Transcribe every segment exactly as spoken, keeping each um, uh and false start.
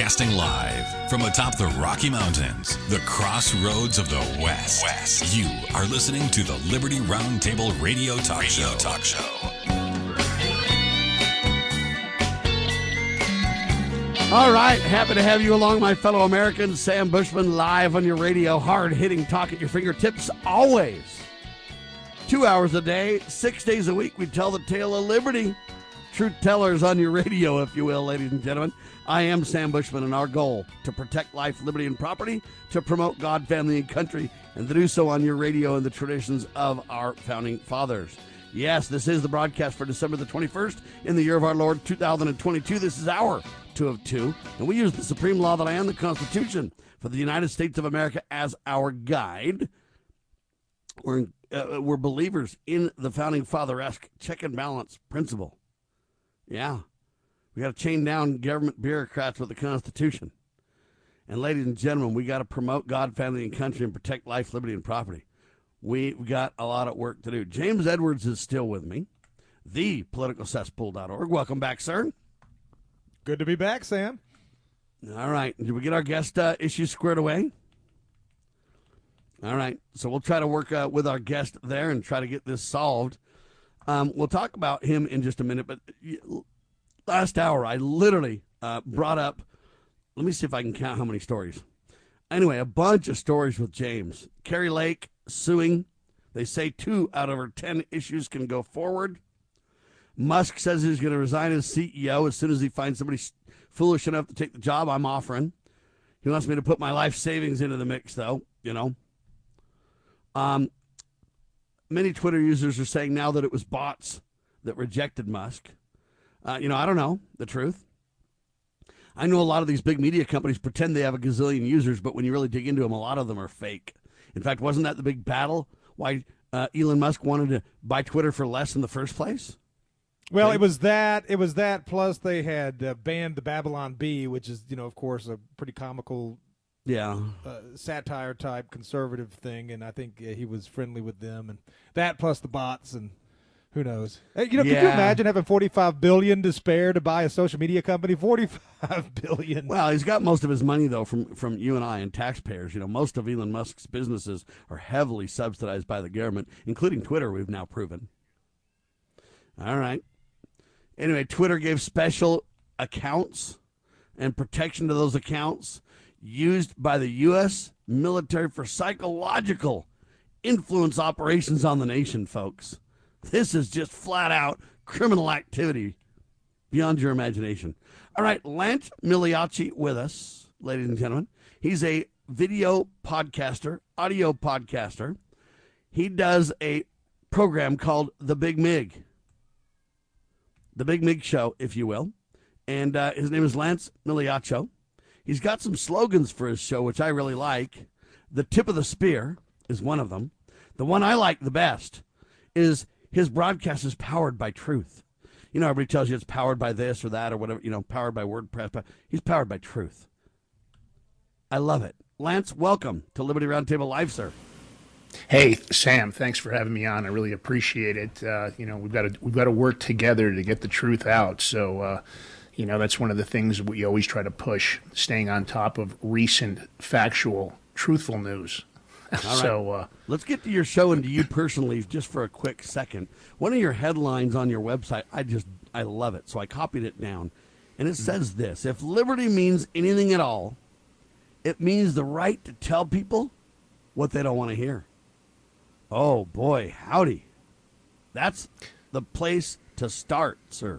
Broadcasting live from atop the Rocky Mountains, the crossroads of the West. West. You are listening to the Liberty Roundtable Radio Talk Radio Show. Talk Show. All right, happy to have you along, my fellow Americans. Sam Bushman live on your radio, hard-hitting talk at your fingertips, always. Two hours a day, six days a week, we tell the tale of liberty. Truth tellers on your radio, if you will, ladies and gentlemen. I am Sam Bushman, and our goal, to protect life, liberty, and property, to promote God, family, and country, and to do so on your radio in the traditions of our founding fathers. Yes, this is the broadcast for December the twenty-first in the year of our Lord, two thousand twenty-two. This is our two of two, and we use the supreme law that I am, the Constitution, for the United States of America as our guide. We're, uh, we're believers in the founding father-esque check and balance principle. Yeah, we got to chain down government bureaucrats with the Constitution. And ladies and gentlemen, we got to promote God, family, and country and protect life, liberty, and property. We've got a lot of work to do. James Edwards is still with me, the political cesspool dot org. Welcome back, sir. Good to be back, Sam. All right. Did we get our guest uh, issue squared away? All right. So we'll try to work uh, with our guest there and try to get this solved. Um, we'll talk about him in just a minute. But last hour, I literally uh, brought up, let me see if I can count how many stories. Anyway, a bunch of stories with James. Kari Lake suing. They say two out of her ten issues can go forward. Musk says he's going to resign as C E O as soon as he finds somebody foolish enough to take the job I'm offering. He wants me to put my life savings into the mix, though, you know. Um, many Twitter users are saying now that it was bots that rejected Musk. Uh, you know, I don't know the truth. I know a lot of these big media companies pretend they have a gazillion users, but when you really dig into them, a lot of them are fake. In fact, wasn't that the big battle? Why uh, Elon Musk wanted to buy Twitter for less in the first place? Well, it was that. It was that. Plus, they had uh, banned the Babylon Bee, which is, you know, of course, a pretty comical, yeah, uh, satire type conservative thing. And I think uh, he was friendly with them, and that plus the bots, and who knows? Hey, you know, yeah. Could you imagine having forty-five billion dollars to spare to buy a social media company? forty-five billion dollars. Well, he's got most of his money though from from you and I and taxpayers. You know, most of Elon Musk's businesses are heavily subsidized by the government, including Twitter. We've now proven. All right. Anyway, Twitter gave special accounts and protection to those accounts used by the U S military for psychological influence operations on the nation, folks. This is just flat out criminal activity beyond your imagination. All right, Lance Migliacci with us, ladies and gentlemen. He's a video podcaster, audio podcaster. He does a program called The Big Mig. The Big Mig Show, if you will. And uh, his name is Lance Migliacci. He's got some slogans for his show, which I really like. The tip of the spear is one of them. The one I like the best is his broadcast is powered by truth. You know, everybody tells you it's powered by this or that or whatever, you know, powered by WordPress. But he's powered by truth. I love it. Lance, welcome to Liberty Roundtable Live, sir. Hey, Sam, thanks for having me on. I really appreciate it. Uh, you know, we've got to we've got to work together to get the truth out. So, uh, you know, that's one of the things we always try to push, staying on top of recent, factual, truthful news. All right. So uh, let's get to your show and to you personally just for a quick second. One of your headlines on your website, I just, I love it. So I copied it down. And it says this: if liberty means anything at all, it means the right to tell people what they don't want to hear. Oh, boy, howdy. That's the place to start, sir.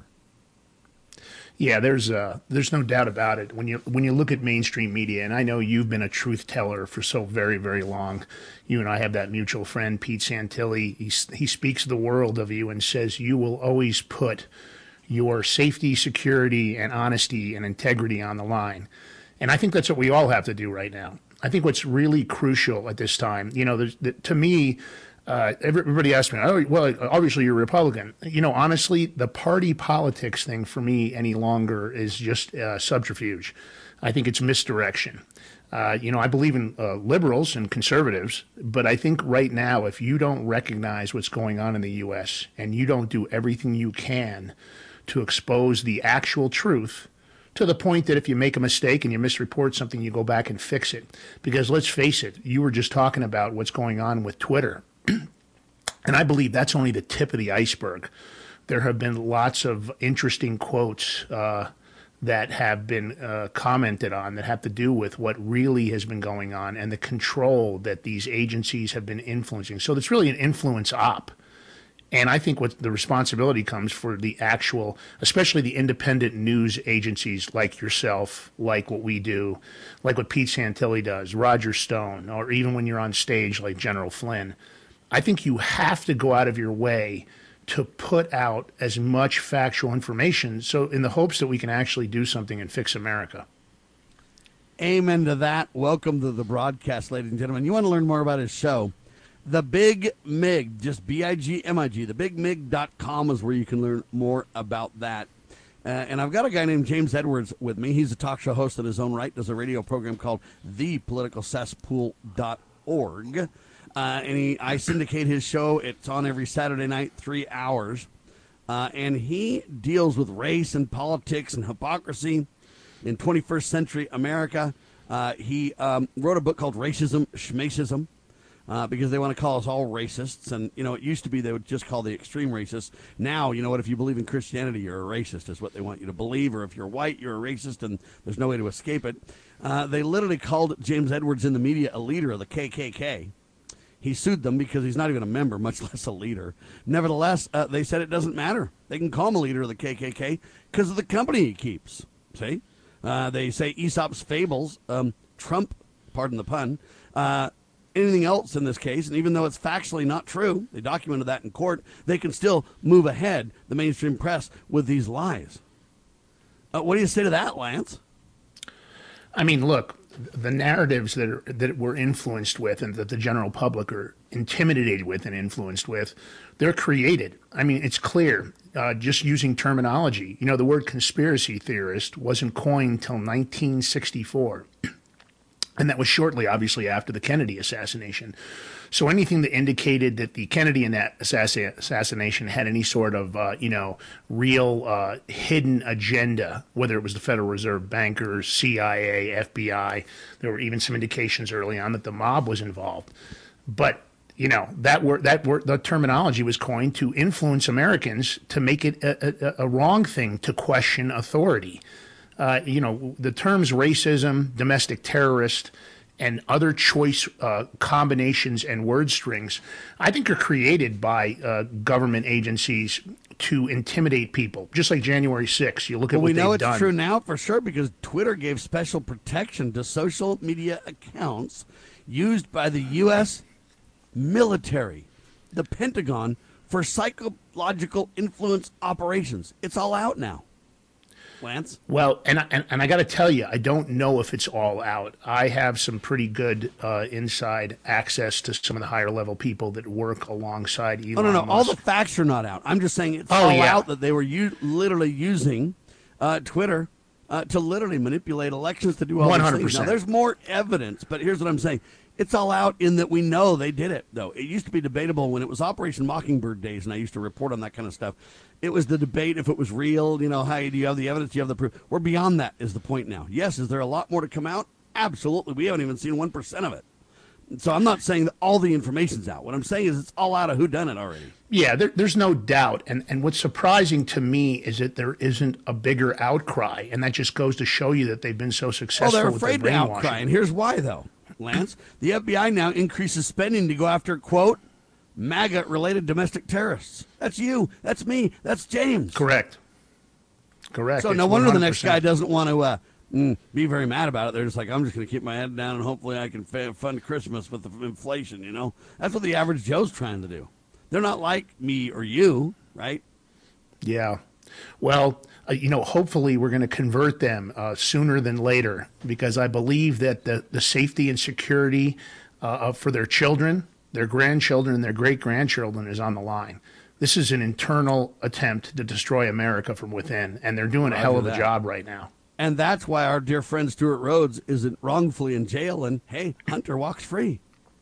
Yeah, there's uh, there's no doubt about it. When you when you look at mainstream media, and I know you've been a truth teller for so very, very long. You and I have that mutual friend, Pete Santilli. He, he speaks the world of you and says you will always put your safety, security, and honesty and integrity on the line. And I think that's what we all have to do right now. I think what's really crucial at this time, you know, there's, the, to me, uh, everybody asks me, oh, well, obviously you're Republican. You know, honestly, the party politics thing for me any longer is just uh, subterfuge. I think it's misdirection. Uh, you know, I believe in uh, liberals and conservatives, but I think right now, if you don't recognize what's going on in the U S and you don't do everything you can to expose the actual truth, to the point that if you make a mistake and you misreport something, you go back and fix it. Because let's face it, you were just talking about what's going on with Twitter. And I believe that's only the tip of the iceberg. There have been lots of interesting quotes uh, that have been uh, commented on that have to do with what really has been going on and the control that these agencies have been influencing. So it's really an influence op. And I think what the responsibility comes for the actual, especially the independent news agencies like yourself, like what we do, like what Pete Santilli does, Roger Stone, or even when you're on stage like General Flynn. I think you have to go out of your way to put out as much factual information so in the hopes that we can actually do something and fix America. Amen to that. Welcome to the broadcast, ladies and gentlemen. You want to learn more about his show? The Big Mig, just B I G M I G, the big mig dot com is where you can learn more about that. Uh, and I've got a guy named James Edwards with me. He's a talk show host in his own right, does a radio program called the political cesspool dot org. Uh, and he, I syndicate his show. It's on every Saturday night, three hours. Uh, and he deals with race and politics and hypocrisy in twenty-first century America. Uh, he um, wrote a book called Racism, Schmacism, uh, because they want to call us all racists. And, you know, it used to be they would just call the extreme racists. Now, you know what, if you believe in Christianity, you're a racist is what they want you to believe. Or if you're white, you're a racist, and there's no way to escape it. Uh, they literally called James Edwards in the media a leader of the K K K. He sued them because he's not even a member, much less a leader. Nevertheless, uh, they said it doesn't matter. They can call him a leader of the K K K because of the company he keeps. See? Uh, they say Aesop's fables, um, Trump, pardon the pun, uh, anything else in this case, and even though it's factually not true, they documented that in court, they can still move ahead, the mainstream press, with these lies. Uh, what do you say to that, Lance? I mean, look, the narratives that are, that we're influenced with and that the general public are intimidated with and influenced with, they're created. I mean, it's clear, uh, just using terminology. You know, the word conspiracy theorist wasn't coined till nineteen sixty-four. And that was shortly, obviously, after the Kennedy assassination. So anything that indicated that the Kennedy assassination had any sort of, uh, you know, real uh, hidden agenda, whether it was the Federal Reserve bankers, C I A, F B I, there were even some indications early on that the mob was involved. But, you know, that word, that word, the terminology was coined to influence Americans to make it a, a, a wrong thing to question authority. Uh, you know, the terms racism, domestic terrorist, and other choice uh, combinations and word strings, I think are created by uh, government agencies to intimidate people, just like January sixth. You look at well, what we know they've it's done. true now for sure because Twitter gave special protection to social media accounts used by the U S military, the Pentagon, for psychological influence operations. It's all out now. Lance? Well, and I, and, and I got to tell you, I don't know if it's all out. I have some pretty good uh, inside access to some of the higher level people that work alongside Elon Oh, no, no, Musk. all the facts are not out. I'm just saying it's Oh, all yeah. out that they were u- literally using uh, Twitter uh, to literally manipulate elections to do all one these hundred things. percent. Now, there's more evidence, but here's what I'm saying. It's all out in that we know they did it, though. It used to be debatable when it was Operation Mockingbird days, and I used to report on that kind of stuff. It was the debate if it was real, you know, how do you have the evidence, do you have the proof? We're beyond that is the point now. Yes, is there a lot more to come out? Absolutely. We haven't even seen one percent of it. So I'm not saying that all the information's out. What I'm saying is it's all out of whodunit already. Yeah, there, there's no doubt. And, and what's surprising to me is that there isn't a bigger outcry, and that just goes to show you that they've been so Well, successful they're with their afraid to brainwashing. outcry, and here's why, though, Lance. The F B I now increases spending to go after, quote, MAGA-related domestic terrorists. That's you. That's me. That's James. Correct. Correct. So It's no wonder the next one hundred percent. guy doesn't want to uh, mm, be very mad about it. They're just like, I'm just going to keep my head down and hopefully I can fa- fund Christmas with the inflation, you know? That's what the average Joe's trying to do. They're not like me or you, right? Yeah. Well, uh, you know, hopefully we're going to convert them uh, sooner than later, because I believe that the, the safety and security uh, for their children, their grandchildren, and their great-grandchildren is on the line. This is an internal attempt to destroy America from within, and they're doing a hell of a that. job right now. And that's why our dear friend Stuart Rhodes isn't wrongfully in jail, and, hey, Hunter walks free.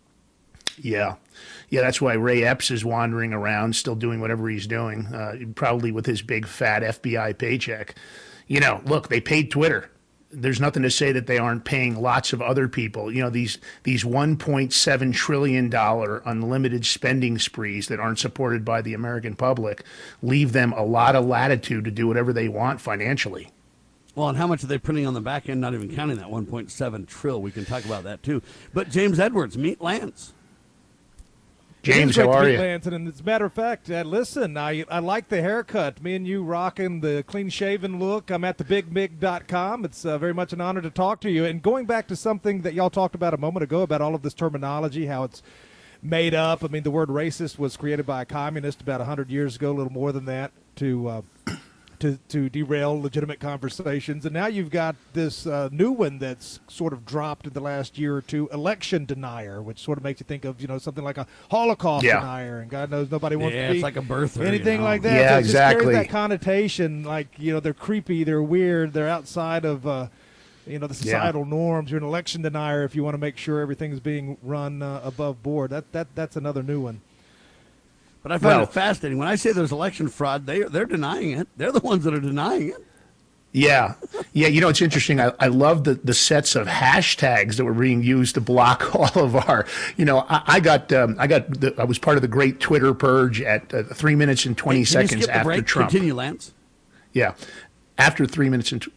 Yeah. Yeah, that's why Ray Epps is wandering around, still doing whatever he's doing, uh, probably with his big, fat F B I paycheck. you know, look, they paid Twitter. There's nothing to say that they aren't paying lots of other people. You know, these these one point seven trillion dollars unlimited spending sprees that aren't supported by the American public leave them a lot of latitude to do whatever they want financially. Well, and how much are they printing on the back end, not even counting that one point seven trillion? We can talk about that, too. But James Edwards, meet Lance. James, how are you? Lance, and as a matter of fact, uh, listen, I I like the haircut. Me and you rocking the clean-shaven look. I'm at the big mig dot com. It's uh, very much an honor to talk to you. And going back to something that y'all talked about a moment ago about all of this terminology, how it's made up. I mean, the word racist was created by a communist about one hundred years ago, a little more than that, to uh, to, to derail legitimate conversations. And now you've got this uh, new one that's sort of dropped in the last year or two, election denier, which sort of makes you think of, you know, something like a Holocaust yeah. denier. And God knows nobody wants yeah, to be it's like a birther, anything you know? like that. Yeah, so it exactly. Just carries that connotation, like, you know, they're creepy, they're weird, they're outside of, uh, you know, the societal yeah. norms. You're an election denier if you want to make sure everything's being run uh, above board. That that That's another new one. But I find well, it fascinating. When I say there's election fraud, they, they're denying it. They're the ones that are denying it. Yeah. Yeah, you know, it's interesting. I, I love the, the sets of hashtags that were being used to block all of our, you know, I, I got, um, I got, the, I was part of the great Twitter purge at uh, three minutes and twenty hey, seconds you skip the after break? Trump. Continue, Lance. Yeah. After three minutes and... T-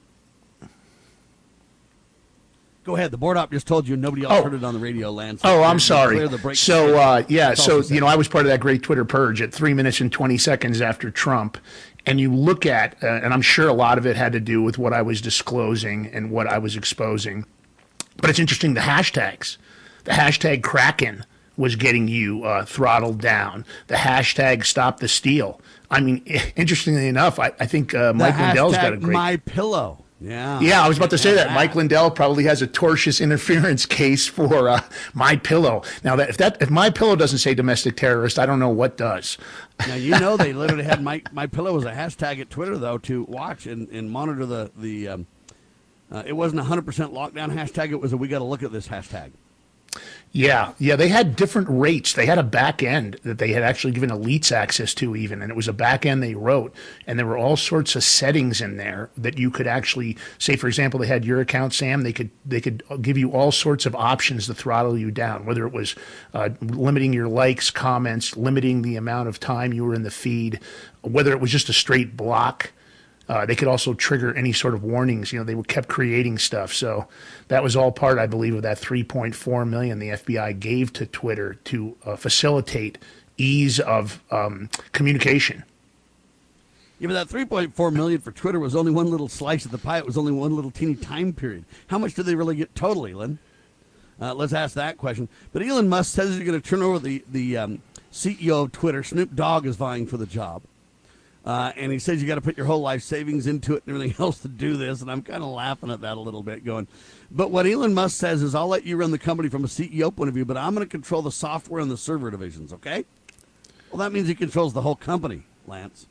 Go ahead. The board op just told you nobody else oh. heard it on the radio, Lance. Oh, I'm Clear sorry. the break. So, uh, yeah, That's so, you know, I was part of that great Twitter purge at three minutes and twenty seconds after Trump. And you look at, uh, and I'm sure a lot of it had to do with what I was disclosing and what I was exposing. But it's interesting, the hashtags. The hashtag Kraken was getting you uh, throttled down. The hashtag Stop the Steal. I mean, interestingly enough, I, I think uh, Mike Lindell's got a great... My Pillow. Yeah. Yeah, I was about to say that. that. Mike Lindell probably has a tortious interference case for uh, My Pillow. Now, that if that if My Pillow doesn't say domestic terrorist, I don't know what does. Now, you know they literally had My My Pillow as a hashtag at Twitter, though, to watch and, and monitor the, the um, uh, it wasn't a one hundred percent lockdown hashtag. It was a we got to look at this hashtag. Yeah, yeah, they had different rates. They had a back end that they had actually given elites access to even, and it was a back end they wrote, and there were all sorts of settings in there that you could actually say, for example, they had your account, Sam, they could they could give you all sorts of options to throttle you down, whether it was uh, limiting your likes, comments, limiting the amount of time you were in the feed, whether it was just a straight block. Uh, they could also trigger any sort of warnings. You know, they kept creating stuff. So that was all part, I believe, of that three point four million dollars the F B I gave to Twitter to uh, facilitate ease of um, communication. Yeah, but that three point four million dollars for Twitter was only one little slice of the pie. It was only one little teeny time period. How much did they really get total, Elon? Uh, let's ask that question. But Elon Musk says he's going to turn over the, the um, C E O of Twitter. Snoop Dogg is vying for the job. Uh, and he says you got to put your whole life savings into it and everything else to do this. And I'm kind of laughing at that a little bit going. But what Elon Musk says is I'll let you run the company from a C E O point of view, but I'm going to control the software and the server divisions, okay? Well, that means he controls the whole company, Lance.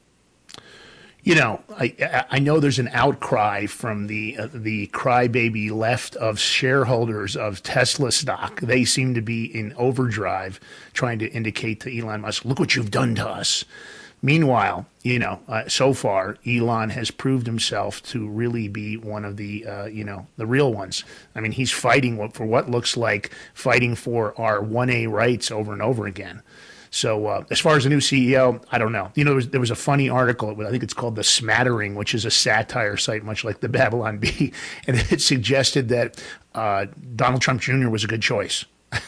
You know, I I know there's an outcry from the uh, the crybaby left of shareholders of Tesla stock. They seem to be in overdrive trying to indicate to Elon Musk, look what you've done to us. Meanwhile, you know, uh, so far, Elon has proved himself to really be one of the, uh, you know, the real ones. I mean, he's fighting for what looks like fighting for our one A rights over and over again. So uh, as far as the new C E O, I don't know. You know, there was, there was a funny article. I think it's called The Smattering, which is a satire site, much like the Babylon Bee. And it suggested that uh, Donald Trump Junior was a good choice.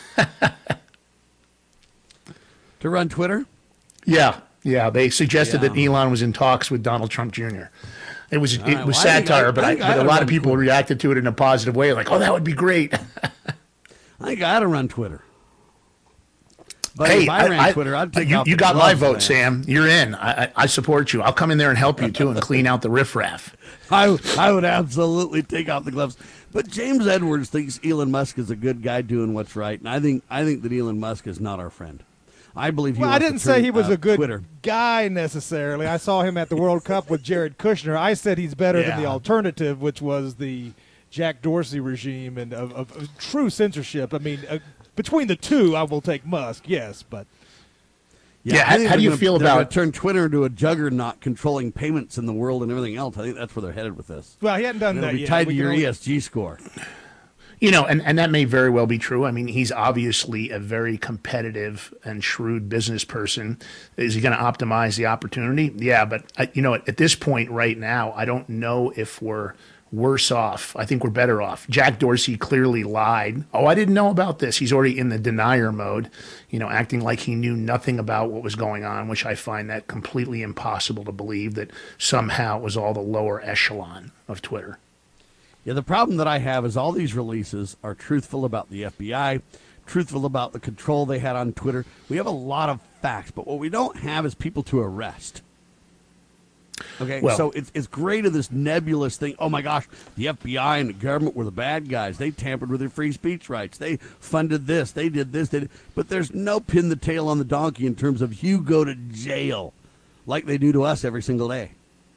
To run Twitter? Yeah. Yeah, they suggested Yeah. that Elon was in talks with Donald Trump Junior It was All it right, was well, I think satire, I- but, I I, think I but a oughta lot run of people Twitter. reacted to it in a positive way, like, "Oh, that would be great." I think I ought to run Twitter. But Hey, if I ran I- Twitter, I'd take you, off you the got my gloves, vote, man. Sam. You're in. I, I, I support you. I'll come in there and help you too, and clean out the riffraff. I, I would absolutely take off the gloves. But James Edwards thinks Elon Musk is a good guy doing what's right, and I think I think that Elon Musk is not our friend. I believe he Well, I wants to didn't say turn, he was uh, a good Twitter. guy necessarily. I saw him at the World Cup with Jared Kushner. I said he's better than the Yeah. alternative, which was the Jack Dorsey regime and of, of, of true censorship. I mean, uh, between the two, I will take Musk, yes, but Yeah, I how, think how do you gonna, feel they're gonna about turn Twitter into a juggernaut controlling payments in the world and everything else? I think that's where they're headed with this. Well, he hadn't done And it'll that be yet. tied We to can your only- E S G score. You know, and, and that may very well be true. I mean, he's obviously a very competitive and shrewd business person. Is he going to optimize the opportunity? Yeah, but, I, you know, at, at this point right now, I don't know if we're worse off. I think we're better off. Jack Dorsey clearly lied. Oh, I didn't know about this. He's already in the denier mode, you know, acting like he knew nothing about what was going on, which I find that completely impossible to believe that somehow it was all the lower echelon of Twitter. Yeah, the problem that I have is all these releases are truthful about the F B I, truthful about the control they had on Twitter. We have a lot of facts, but what we don't have is people to arrest. Okay, Well, so it's it's great of this nebulous thing. Oh my gosh, the F B I and the government were the bad guys. They tampered with your free speech rights. They funded this. They did this. They did. But there's no pin the tail on the donkey in terms of you go to jail like they do to us every single day.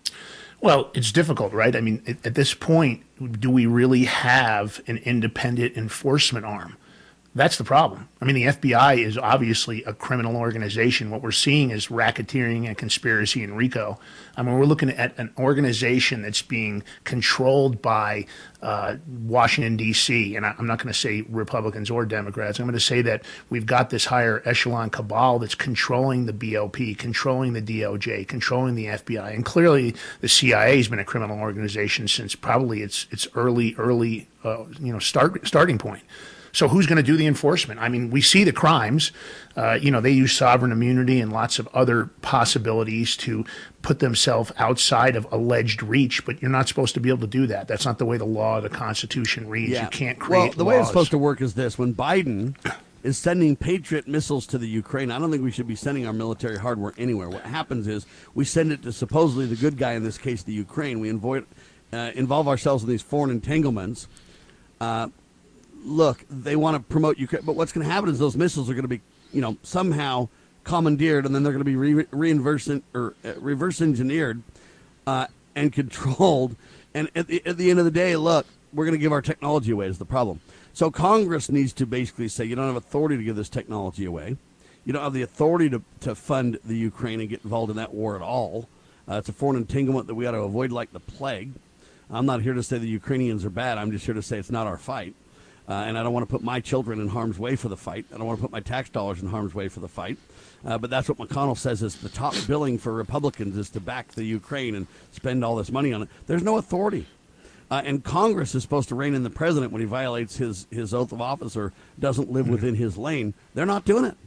Well, it's difficult, right? I mean, at, at this point, do we really have an independent enforcement arm? That's the problem. I mean, the F B I is obviously a criminal organization. What we're seeing is racketeering and conspiracy and RICO. I mean, we're looking at an organization that's being controlled by uh, Washington, D C, and I, I'm not going to say Republicans or Democrats. I'm going to say that we've got this higher echelon cabal that's controlling the B O P, controlling the D O J, controlling the F B I. And clearly the C I A has been a criminal organization since probably its its early, early uh, you know, start starting point. So who's going to do the enforcement? I mean, we see the crimes. Uh, you know, they use sovereign immunity and lots of other possibilities to put themselves outside of alleged reach, but you're not supposed to be able to do that. That's not the way the law or the Constitution reads. You can't create Well, the laws. way it's supposed to work is this. When Biden is sending Patriot missiles to the Ukraine, I don't think we should be sending our military hardware anywhere. What happens is we send it to supposedly the good guy, in this case, the Ukraine. We involve, uh, involve ourselves in these foreign entanglements. Uh, Look, they want to promote Ukraine, but what's going to happen is those missiles are going to be, you know, somehow commandeered, and then they're going to be re- reinverse or uh, reverse engineered uh, and controlled. And at the, at the end of the day, look, we're going to give our technology away is the problem. So Congress needs to basically say, you don't have authority to give this technology away. You don't have the authority to, to fund the Ukraine and get involved in that war at all. Uh, it's a foreign entanglement that we ought to avoid like the plague. I'm not here to say the Ukrainians are bad. I'm just here to say it's not our fight. Uh, and I don't want to put my children in harm's way for the fight. I don't want to put my tax dollars in harm's way for the fight. Uh, but that's what McConnell says is the top billing for Republicans is to back the Ukraine and spend all this money on it. There's no authority. Uh, and Congress is supposed to rein in the president when he violates his, his oath of office or doesn't live within his lane. They're not doing it.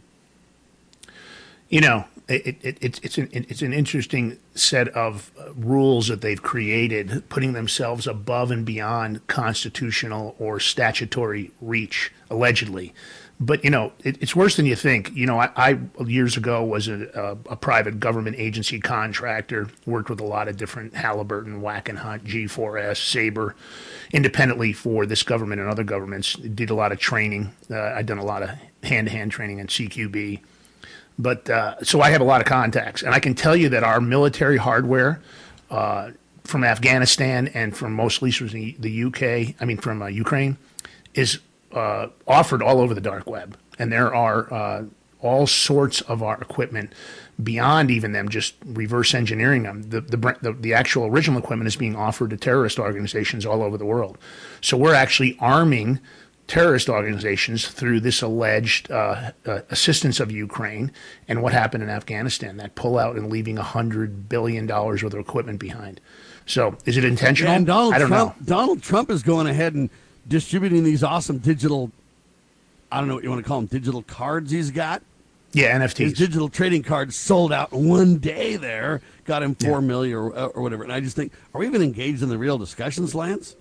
You know, it, it, it, it's an it's an interesting set of rules that they've created, putting themselves above and beyond constitutional or statutory reach, allegedly. But, you know, it, it's worse than you think. You know, I, I years ago was a, a, a private government agency contractor, worked with a lot of different Halliburton, Wackenhut, G four S, Sabre, independently for this government and other governments. Did a lot of training. Uh, I'd done a lot of hand-to-hand training in C Q B. But uh, so I have a lot of contacts, and I can tell you that our military hardware uh, from Afghanistan and from most least the, the U K, I mean from uh, Ukraine, is uh, offered all over the dark web, and there are uh, all sorts of our equipment beyond even them just reverse engineering them. The, the the the actual original equipment is being offered to terrorist organizations all over the world. So we're actually arming terrorist organizations through this alleged uh, uh, assistance of Ukraine and what happened in Afghanistan, that pullout and leaving one hundred billion dollars worth of equipment behind. So is it intentional? And Donald I don't Trump, know. Donald Trump is going ahead and distributing these awesome digital, I don't know what you want to call them, digital cards he's got. Yeah, N F His Ts. digital trading cards sold out in one day there, got him four Yeah. million or, or whatever. And I just think, are we even engaged in the real discussions, Lance?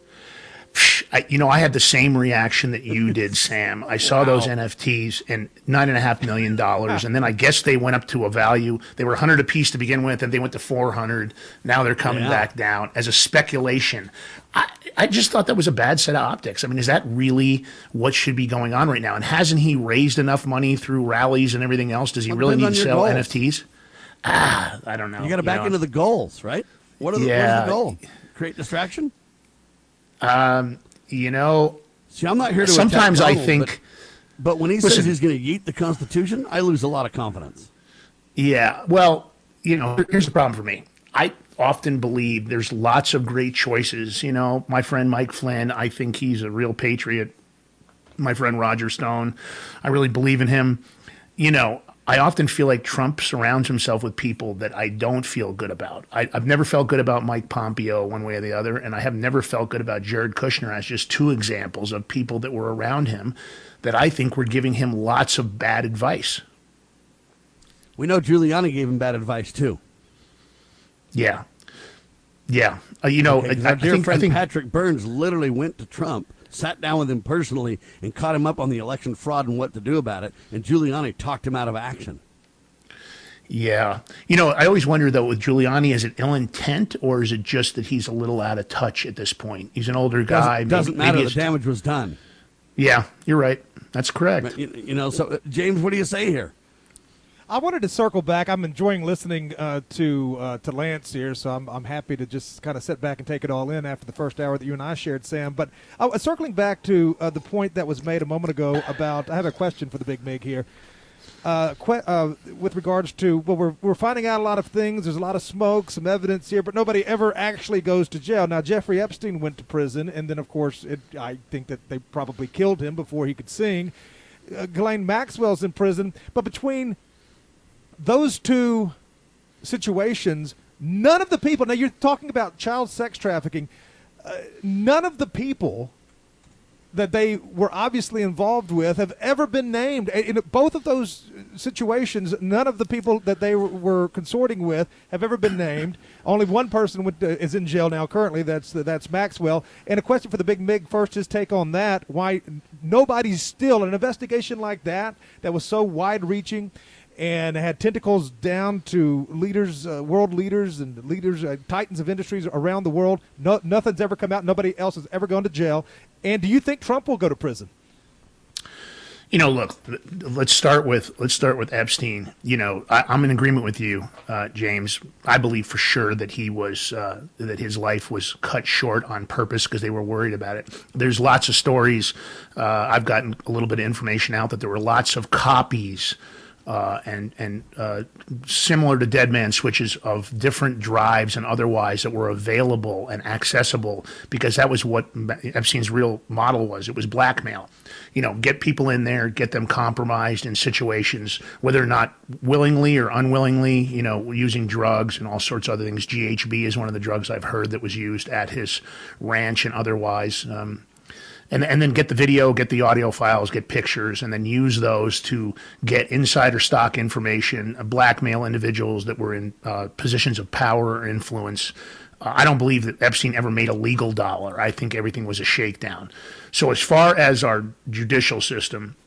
I, you know, I had the same reaction that you did, Sam. I saw Wow. those N F Ts and nine and a half million dollars, and then I guess they went up to a value. They were a hundred apiece to begin with, and they went to four hundred. Now they're coming Yeah. back down as a speculation. I, I just thought that was a bad set of optics. I mean, is that really what should be going on right now? And hasn't he raised enough money through rallies and everything else? Does he Well, really need depends to on your sell goals. N F Ts? Ah, I don't know. You got to back know. into the goals, right? What are the, Yeah. What is the goal? Create distraction? You know, See, I'm not here to sometimes attack I Donald, think. But, but when he Listen. says he's going to yeet the Constitution, I lose a lot of confidence. Yeah, well, you know, here's the problem for me. I often believe there's lots of great choices. You know, my friend Mike Flynn, I think he's a real patriot. My friend Roger Stone, I really believe in him. You know, I often feel like Trump surrounds himself with people that I don't feel good about. I, I've never felt good about Mike Pompeo one way or the other, and I have never felt good about Jared Kushner as just two examples of people that were around him that I think were giving him lots of bad advice. We know Giuliani gave him bad advice, too. Yeah. Yeah. Uh, you know, Okay, I, our dear I think, friend I think Patrick Burns literally went to Trump, sat down with him personally, and caught him up on the election fraud and what to do about it, and Giuliani talked him out of action. Yeah. You know, I always wonder, though, with Giuliani, is it ill intent, or is it just that he's a little out of touch at this point? He's an older guy. Doesn't, doesn't maybe, matter. maybe The damage was done. Yeah, you're right. That's correct. You, you know, so, uh, James, what do you say here? I wanted to circle back. I'm enjoying listening uh, to uh, to Lance here, so I'm I'm happy to just kind of sit back and take it all in after the first hour that you and I shared, Sam. But uh, circling back to uh, the point that was made a moment ago about, I have a question for the Big Mig here. Uh, que- uh, with regards to, well, we're we're finding out a lot of things. There's a lot of smoke, some evidence here, but nobody ever actually goes to jail. Now, Jeffrey Epstein went to prison, and then, of course, it, I think that they probably killed him before he could sing. Uh, Ghislaine Maxwell's in prison, but between those two situations, none of the people, now you're talking about child sex trafficking, uh, none of the people that they were obviously involved with have ever been named. In both of those situations, none of the people that they were consorting with have ever been named. Only one person went to, is in jail now currently, that's that's Maxwell. And a question for the Big Mig first, his take on that, why nobody's still, an investigation like that, that was so wide-reaching, and had tentacles down to leaders, uh, world leaders and leaders, uh, titans of industries around the world. No, nothing's ever come out. Nobody else has ever gone to jail. And do you think Trump will go to prison? You know, look, let's start with let's start with Epstein. You know, I, I'm in agreement with you, uh, James. I believe for sure that he was uh, that his life was cut short on purpose because they were worried about it. There's lots of stories. Uh, I've gotten a little bit of information out that there were lots of copies Uh, and and uh, similar to dead man switches of different drives and otherwise that were available and accessible, because that was what Epstein's real model was. It was blackmail. You know, get people in there, get them compromised in situations, whether or not willingly or unwillingly, you know, using drugs and all sorts of other things. G H B is one of the drugs I've heard that was used at his ranch and otherwise. Um, And, and then get the video, get the audio files, get pictures, and then use those to get insider stock information, uh, blackmail individuals that were in uh, positions of power or influence. Uh, I don't believe that Epstein ever made a legal dollar. I think everything was a shakedown. So as far as our judicial system,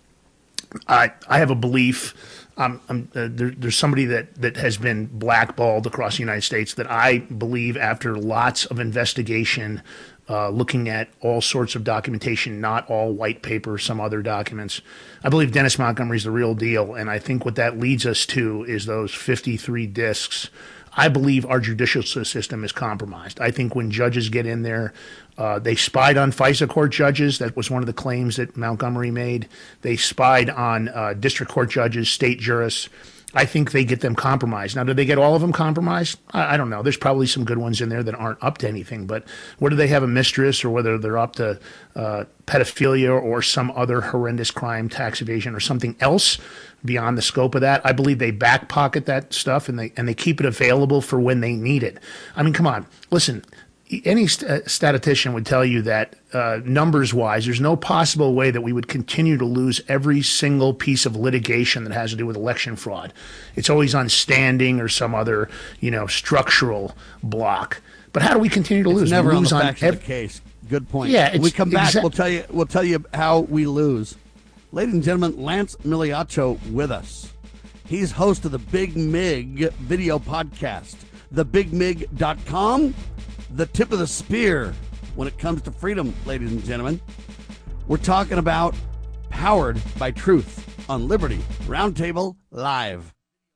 I I have a belief. Um, um, uh, there, there's somebody that, that has been blackballed across the United States that I believe, after lots of investigation, Uh, looking at all sorts of documentation, not all white paper, some other documents. I believe Dennis Montgomery's the real deal, and I think what that leads us to is those fifty-three discs. I believe our judicial system is compromised. I think when judges get in there, uh, they spied on FISA court judges. That was one of the claims that Montgomery made. They spied on uh, district court judges, state jurists. I think they get them compromised. Now, do they get all of them compromised? I, I don't know. There's probably some good ones in there that aren't up to anything. But whether they have a mistress or whether they're up to uh, pedophilia or some other horrendous crime, tax evasion, or something else beyond the scope of that, I believe they back pocket that stuff and they and they keep it available for when they need it. I mean, come on. Listen, any st- statistician would tell you that uh, numbers-wise, there's no possible way that we would continue to lose every single piece of litigation that has to do with election fraud. It's always on standing or some other, you know, structural block. But how do we continue to it's lose? Never we on lose the on facts ev- of the case. Good point. Yeah, when we come back, exa- we'll tell you. We'll tell you how we lose. Ladies and gentlemen, Lance Migliaccio with us. He's host of the Big Mig video podcast, the big mig dot com. The tip of the spear when it comes to freedom, ladies and gentlemen. We're talking about Powered by Truth on Liberty Roundtable Live.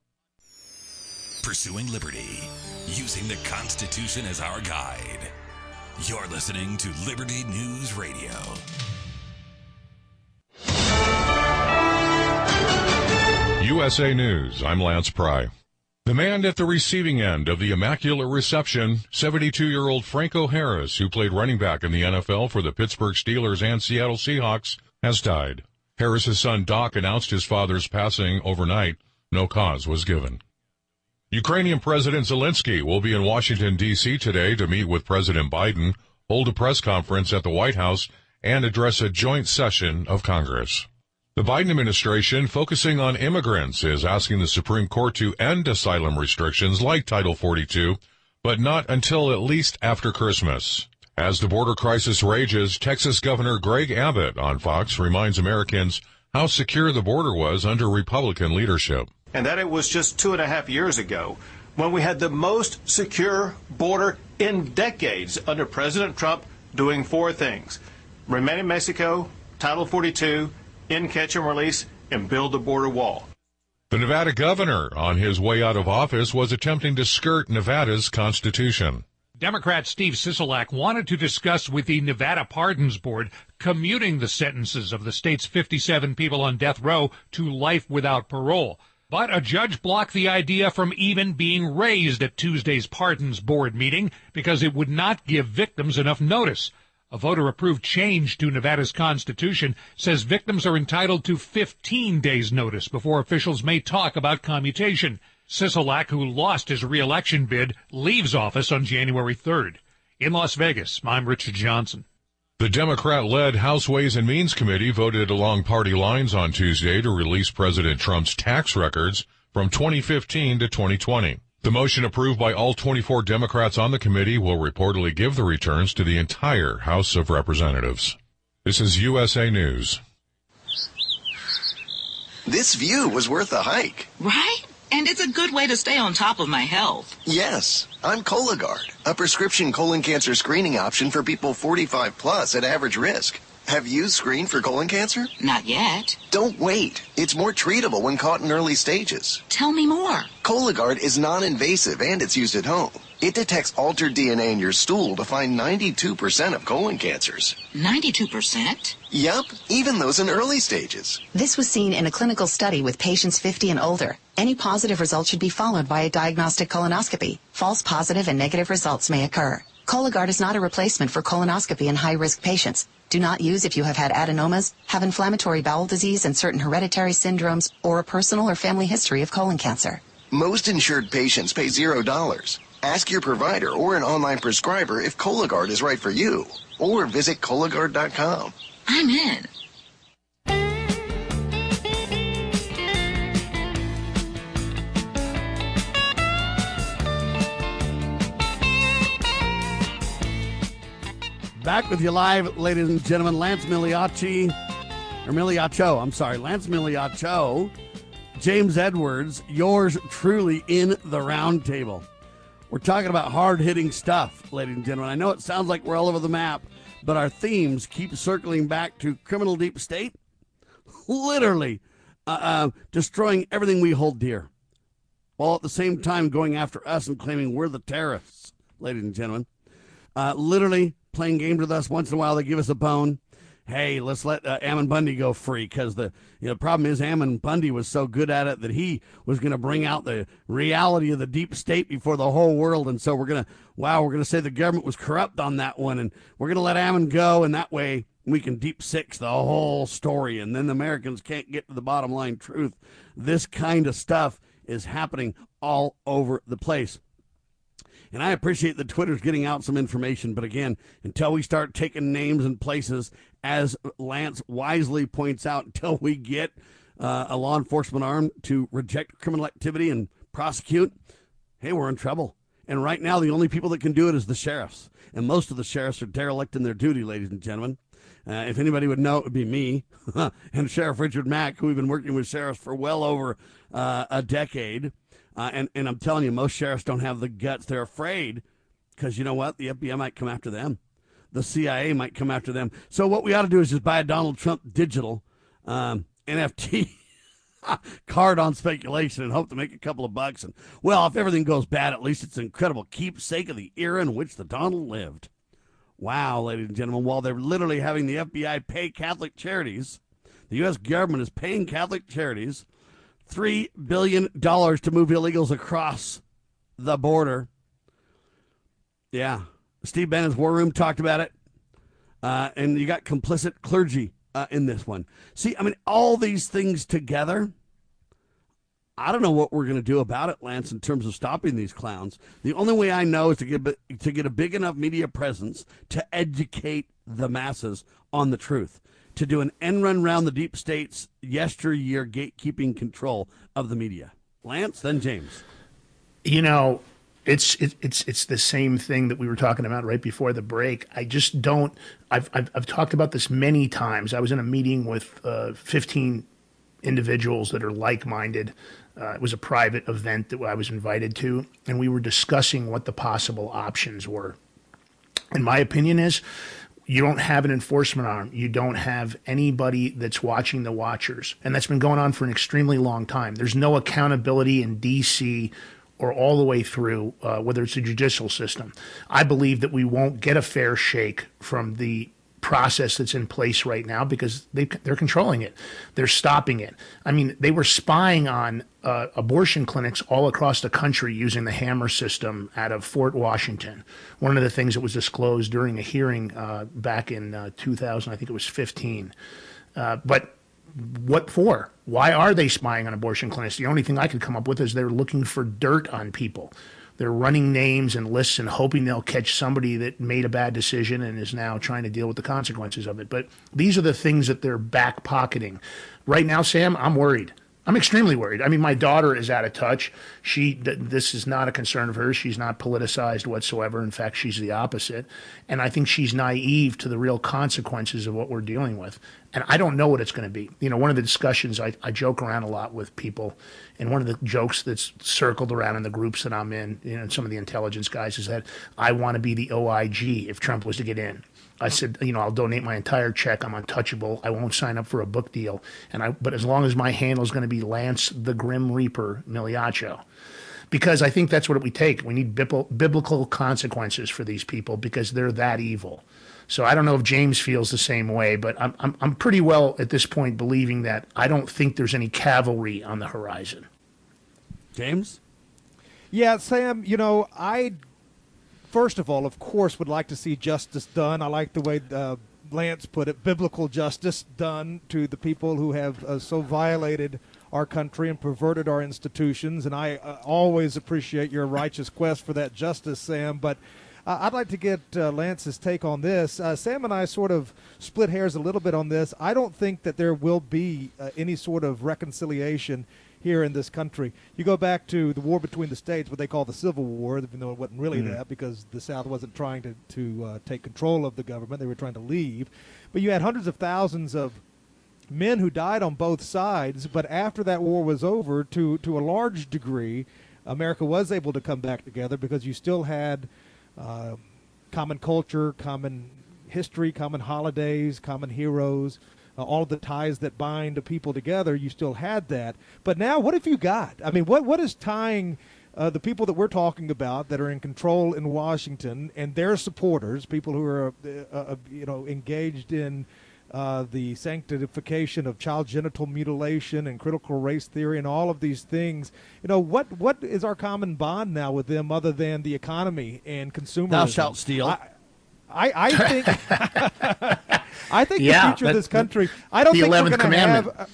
Pursuing liberty, using the Constitution as our guide. You're listening to Liberty News Radio. U S A News, I'm Lance Pry. The man at the receiving end of the Immaculate Reception, seventy-two-year-old Franco Harris, who played running back in the N F L for the Pittsburgh Steelers and Seattle Seahawks, has died. Harris's son Doc announced his father's passing overnight. No cause was given. Ukrainian President Zelensky will be in Washington, D C today to meet with President Biden, hold a press conference at the White House, and address a joint session of Congress. The Biden administration, focusing on immigrants, is asking the Supreme Court to end asylum restrictions like Title forty-two, but not until at least after Christmas. As the border crisis rages, Texas Governor Greg Abbott on Fox reminds Americans how secure the border was under Republican leadership. And that it was just two and a half years ago when we had the most secure border in decades under President Trump doing four things: remain in Mexico, Title forty-two, in catch and release, and build a border wall. The Nevada governor, on his way out of office, was attempting to skirt Nevada's constitution. Democrat Steve Sisolak wanted to discuss with the Nevada Pardons Board commuting the sentences of the state's fifty-seven people on death row to life without parole. But a judge blocked the idea from even being raised at Tuesday's Pardons Board meeting because it would not give victims enough notice. A voter-approved change to Nevada's constitution says victims are entitled to fifteen days' notice before officials may talk about commutation. Sisolak, who lost his re-election bid, leaves office on January third. In Las Vegas, I'm Richard Johnson. The Democrat-led House Ways and Means Committee voted along party lines on Tuesday to release President Trump's tax records from twenty fifteen to twenty twenty. The motion, approved by all twenty-four Democrats on the committee, will reportedly give the returns to the entire House of Representatives. This is U S A News. This view was worth a hike. Right? And it's a good way to stay on top of my health. Yes, I'm Cologuard, a prescription colon cancer screening option for people forty-five plus at average risk. Have you screened for colon cancer? Not yet. Don't wait. It's more treatable when caught in early stages. Tell me more. Cologuard is non-invasive and it's used at home. It detects altered D N A in your stool to find ninety-two percent of colon cancers. ninety-two percent? Yup, even those in early stages. This was seen in a clinical study with patients fifty and older. Any positive result should be followed by a diagnostic colonoscopy. False positive and negative results may occur. Cologuard is not a replacement for colonoscopy in high-risk patients. Do not use if you have had adenomas, have inflammatory bowel disease and certain hereditary syndromes, or a personal or family history of colon cancer. Most insured patients pay zero dollars. Ask your provider or an online prescriber if Cologuard is right for you, or visit Cologuard dot com. I'm in. Back with you live, ladies and gentlemen. Lance Migliacci, or Migliaccio, I'm sorry, Lance Migliaccio, James Edwards, yours truly in the round table. We're talking about hard-hitting stuff, ladies and gentlemen. I know it sounds like we're all over the map, but our themes keep circling back to criminal deep state, literally uh, uh, destroying everything we hold dear, while at the same time going after us and claiming we're the terrorists, ladies and gentlemen. Uh, literally playing games with us. Once in a while, they give us a bone. Hey, let's let uh, Ammon Bundy go free, because the you know, problem is Ammon Bundy was so good at it that he was going to bring out the reality of the deep state before the whole world. And so we're going to, wow, we're going to say the government was corrupt on that one, and we're going to let Ammon go, and that way we can deep six the whole story, and then the Americans can't get to the bottom line truth. This kind of stuff is happening all over the place. And I appreciate that Twitter's getting out some information, but again, until we start taking names and places, as Lance wisely points out, until we get uh, a law enforcement arm to reject criminal activity and prosecute, hey, we're in trouble. And right now, the only people that can do it is the sheriffs. And most of the sheriffs are derelict in their duty, ladies and gentlemen. Uh, if anybody would know, it would be me and Sheriff Richard Mack, who we've been working with sheriffs for well over uh, a decade. Uh, and, and I'm telling you, most sheriffs don't have the guts. They're afraid because, you know what? The F B I might come after them. The C I A might come after them. So what we ought to do is just buy a Donald Trump digital um, N F T card on speculation and hope to make a couple of bucks. And, well, if everything goes bad, at least it's an incredible keepsake of the era in which the Donald lived. Wow, ladies and gentlemen, while they're literally having the F B I pay Catholic charities, the U S government is paying Catholic charities three billion dollars to move illegals across the border. Yeah. Steve Bannon's War Room talked about it. Uh, and you got complicit clergy uh, in this one. See, I mean, all these things together, I don't know what we're going to do about it, Lance, in terms of stopping these clowns. The only way I know is to get, to get a big enough media presence to educate the masses on the truth, to do an end run around the deep state's yesteryear gatekeeping control of the media. Lance, then James. You know, It's it, it's it's the same thing that we were talking about right before the break. I just don't. I've I've, I've talked about this many times. I was in a meeting with uh, fifteen individuals that are like-minded. Uh, it was a private event that I was invited to, and we were discussing what the possible options were. And my opinion is, you don't have an enforcement arm. You don't have anybody that's watching the watchers, and that's been going on for an extremely long time. There's no accountability in D C or all the way through, uh, whether it's the judicial system. I believe that we won't get a fair shake from the process that's in place right now because they, they're controlling it. They're stopping it. I mean, they were spying on uh, abortion clinics all across the country using the Hammer system out of Fort Washington. One of the things that was disclosed during a hearing uh, back in uh, two thousand, I think it was fifteen. Uh, but what for? Why are they spying on abortion clinics? The only thing I could come up with is they're looking for dirt on people. They're running names and lists and hoping they'll catch somebody that made a bad decision and is now trying to deal with the consequences of it. But these are the things that they're back pocketing. Right now, Sam, I'm worried. I'm extremely worried. I mean, my daughter is out of touch. She, th- this is not a concern of hers. She's not politicized whatsoever. In fact, she's the opposite. And I think she's naive to the real consequences of what we're dealing with. And I don't know what it's going to be. You know, one of the discussions, I, I joke around a lot with people, and one of the jokes that's circled around in the groups that I'm in, you know, some of the intelligence guys, is that I want to be the O I G if Trump was to get in. I said, you know, I'll donate my entire check. I'm untouchable. I won't sign up for a book deal. And I, but as long as my handle is going to be Lance the Grim Reaper Miliaccio, because I think that's what we take. We need biblical consequences for these people because they're that evil. So I don't know if James feels the same way, but I'm I'm, I'm pretty well at this point believing that I don't think there's any cavalry on the horizon. James? Yeah, Sam, you know, I, first of all, of course, would like to see justice done. I like the way uh, Lance put it, biblical justice done to the people who have uh, so violated our country and perverted our institutions. And I uh, always appreciate your righteous quest for that justice, Sam. But uh, I'd like to get uh, Lance's take on this. Uh, Sam and I sort of split hairs a little bit on this. I don't think that there will be uh, any sort of reconciliation here in this country. You go back to the war between the states, what they call the Civil War, even though it wasn't really mm. that, because the South wasn't trying to, to uh, take control of the government. They were trying to leave. But you had hundreds of thousands of men who died on both sides. But after that war was over, to, to a large degree, America was able to come back together because you still had uh, common culture, common history, common holidays, common heroes. Uh, all of the ties that bind the people together, you still had that. But now, what have you got? I mean, what what is tying uh, the people that we're talking about that are in control in Washington and their supporters, people who are, uh, uh, you know, engaged in uh, the sanctification of child genital mutilation and critical race theory and all of these things? You know, what what is our common bond now with them other than the economy and consumerism? Thou shalt steal. I, I, I think. I think yeah, the future of this country. I don't think we're going to have. Uh,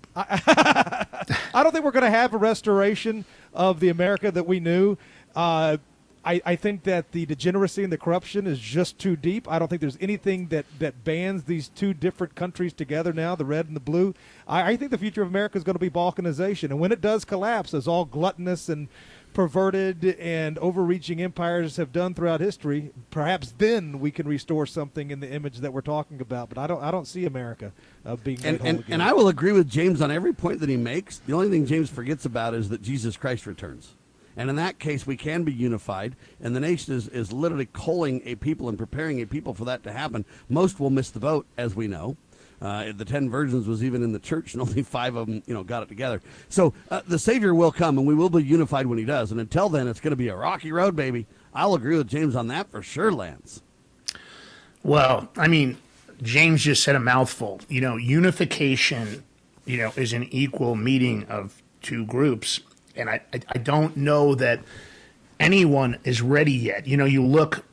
I, I don't think we're going to have a restoration of the America that we knew. Uh, I, I think that the degeneracy and the corruption is just too deep. I don't think there's anything that, that bands these two different countries together now, the red and the blue. I, I think the future of America is going to be balkanization, and when it does collapse, as all gluttonous and perverted and overreaching empires have done throughout history, perhaps then we can restore something in the image that we're talking about. But I don't I don't see America uh, being made and, whole and, again. And I will agree with James on every point that he makes. The only thing James forgets about is that Jesus Christ returns. And in that case, we can be unified, and the nation is, is literally culling a people and preparing a people for that to happen. Most will miss the boat, as we know. Uh, the ten virgins was even in the church, and only five of them, you know, got it together. So uh, the Savior will come, and we will be unified when he does. And until then, it's going to be a rocky road, baby. I'll agree with James on that for sure, Lance. Well, I mean, James just said a mouthful. You know, unification, you know, is an equal meeting of two groups, and I, I, I don't know that anyone is ready yet. You know, you look,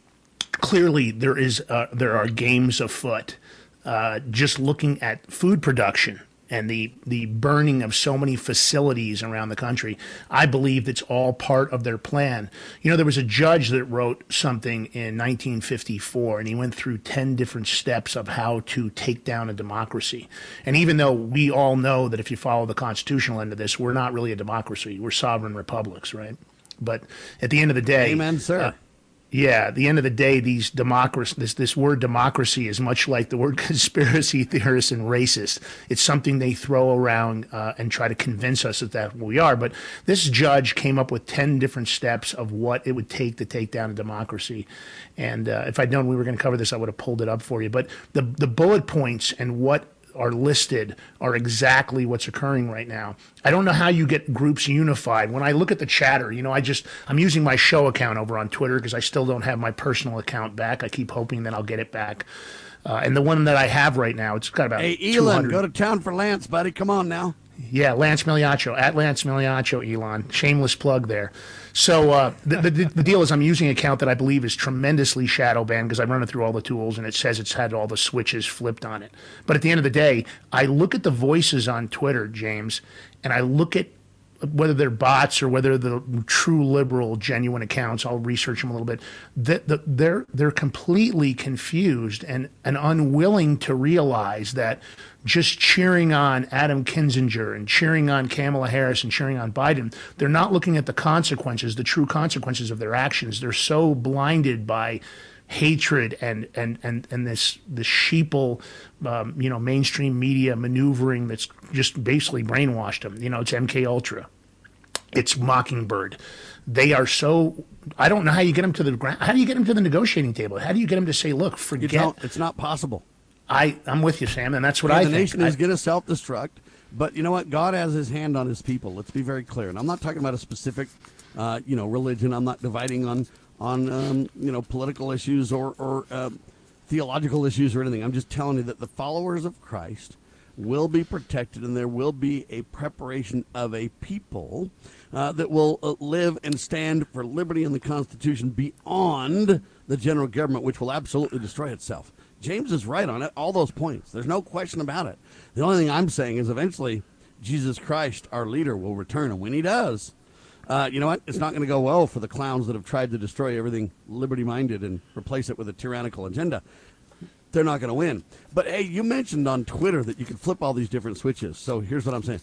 clearly there is uh, there are games afoot. Uh, just looking at food production and the, the burning of so many facilities around the country, I believe that's all part of their plan. You know, there was a judge that wrote something in nineteen fifty-four, and he went through ten different steps of how to take down a democracy. And even though we all know that if you follow the constitutional end of this, we're not really a democracy. We're sovereign republics, right? But at the end of the day... Amen, sir. Uh, Yeah, at the end of the day, these democracy, this this word democracy is much like the word conspiracy theorist and racist. It's something they throw around uh, and try to convince us that that's what we are. But this judge came up with ten different steps of what it would take to take down a democracy. And uh, if I'd known we were going to cover this, I would have pulled it up for you. But the the bullet points and what are listed are exactly what's occurring right now. I don't know how you get groups unified. When I look at the chatter, you know, I just, I'm using my show account over on Twitter because I still don't have my personal account back. I keep hoping that I'll get it back. Uh, and the one that I have right now, it's got about Hey, Elon, go to town for Lance, buddy. Come on now. Yeah, Lance Migliaccio, at Lance Migliaccio, Elon. Shameless plug there. So uh, the, the the deal is I'm using an account that I believe is tremendously shadow banned because I run it through all the tools and it says it's had all the switches flipped on it. But at the end of the day, I look at the voices on Twitter, James, and I look at whether they're bots or whether they're true liberal, genuine accounts. I'll research them a little bit. That the, they're they're completely confused and, and unwilling to realize that just cheering on Adam Kinzinger and cheering on Kamala Harris and cheering on Biden, they're not looking at the consequences, the true consequences of their actions. They're so blinded by hatred and and and and this this sheeple, um, you know, mainstream media maneuvering that's just basically brainwashed them. You know, it's M K Ultra, it's Mockingbird. They are so. I don't know how you get them to the ground. How do you get them to the negotiating table? How do you get them to say, "Look, forget"? You don't, it's not possible. I I'm with you, Sam, and that's what yeah, I the think. nation is I, going to self-destruct, but you know what? God has His hand on His people. Let's be very clear. And I'm not talking about a specific, uh, you know, religion. I'm not dividing on. on, um, you know, political issues or, or uh, theological issues or anything. I'm just telling you that the followers of Christ will be protected, and there will be a preparation of a people uh, that will uh, live and stand for liberty and the Constitution beyond the general government, which will absolutely destroy itself. James is right on it, all those points. There's no question about it. The only thing I'm saying is eventually Jesus Christ, our leader, will return, and when He does, Uh, you know what? It's not going to go well for the clowns that have tried to destroy everything liberty-minded and replace it with a tyrannical agenda. They're not going to win. But, hey, you mentioned on Twitter that you could flip all these different switches. So here's what I'm saying.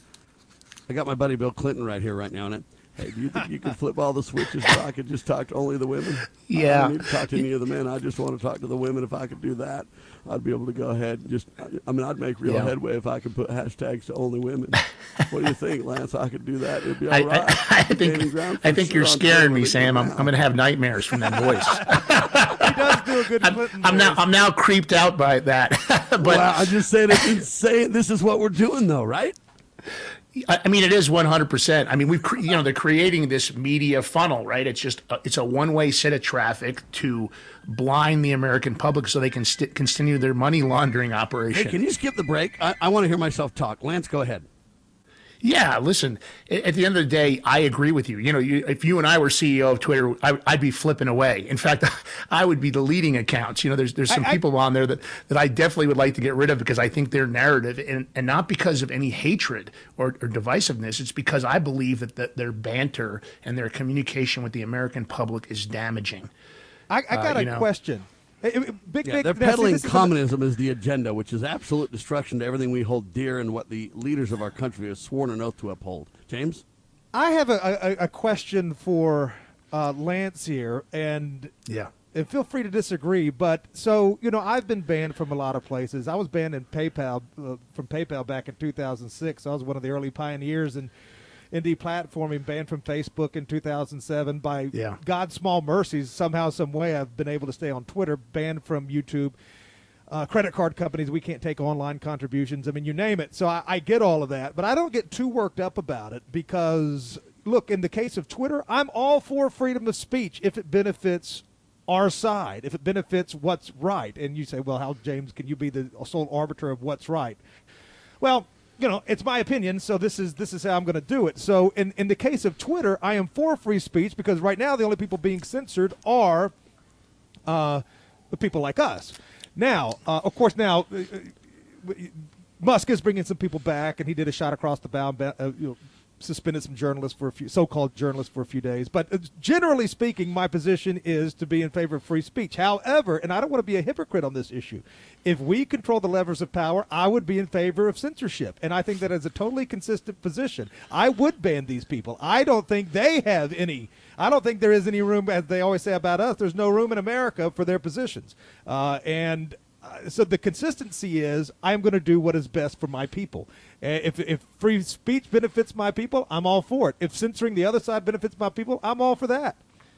I got my buddy Bill Clinton right here right now. And hey, do you think you could flip all the switches so I could just talk to only the women? Yeah. I don't need to talk to any of the men. I just want to talk to the women. If I could do that, I'd be able to go ahead and just, I mean, I'd make real yeah. headway if I could put hashtags to only women. What do you think, Lance? I could do that. It'd be all I, right. I, I think I think sure you're scaring me, Sam. I'm, now. I'm going to have nightmares from that voice. He does do a good I'm, Clinton I'm now voice. I'm now creeped out by that. but well, I just said it's insane. This is what we're doing, though, right? I mean, it is one hundred percent. I mean, we've cre- you know they're creating this media funnel, right? It's just a, it's a one way set of traffic to blind the American public so they can st- continue their money laundering operation. Hey, can you skip the break? I, I want to hear myself talk. Lance, go ahead. Yeah, listen, at the end of the day, I agree with you. You know, you, if you and I were C E O of Twitter, I, I'd be flipping away. In fact, I would be deleting accounts. You know, there's there's some I, people on there that, that I definitely would like to get rid of because I think their narrative, and, and not because of any hatred or, or divisiveness, it's because I believe that the, their banter and their communication with the American public is damaging. I, I got uh, a you know. question. Hey, Big Yeah, Nick, they're now, see, peddling this is communism as the agenda, which is absolute destruction to everything we hold dear and what the leaders of our country have sworn an oath to uphold. James? I have a, a, a question for uh, Lance here, and Yeah. and feel free to disagree. But so you know, I've been banned from a lot of places. I was banned in PayPal uh, from PayPal back in two thousand six. I was one of the early pioneers in in deplatforming, banned from Facebook in two thousand seven. By Yeah. God's small mercies, somehow, some way, I've been able to stay on Twitter. Banned from YouTube. Uh, credit card companies, we can't take online contributions. I mean, you name it. So I, I get all of that, but I don't get too worked up about it because, look, in the case of Twitter, I'm all for freedom of speech if it benefits our side, if it benefits what's right. And you say, well, how, James, can you be the sole arbiter of what's right? Well, you know, it's my opinion, so this is this is how I'm going to do it. So in, in the case of Twitter, I am for free speech because right now the only people being censored are uh, the people like us. Now, uh, of course, now uh, Musk is bringing some people back, and he did a shot across the bow, uh, you know, suspended some journalists for a few, so-called journalists for a few days. But uh, generally speaking, my position is to be in favor of free speech. However, and I don't want to be a hypocrite on this issue, if we control the levers of power, I would be in favor of censorship. And I think that is a totally consistent position. I would ban these people. I don't think they have any, I don't think there is any room, as they always say about us, there's no room in America for their positions. Uh, and uh, so the consistency is I'm going to do what is best for my people. Uh, if, if free speech benefits my people, I'm all for it. If censoring the other side benefits my people, I'm all for that.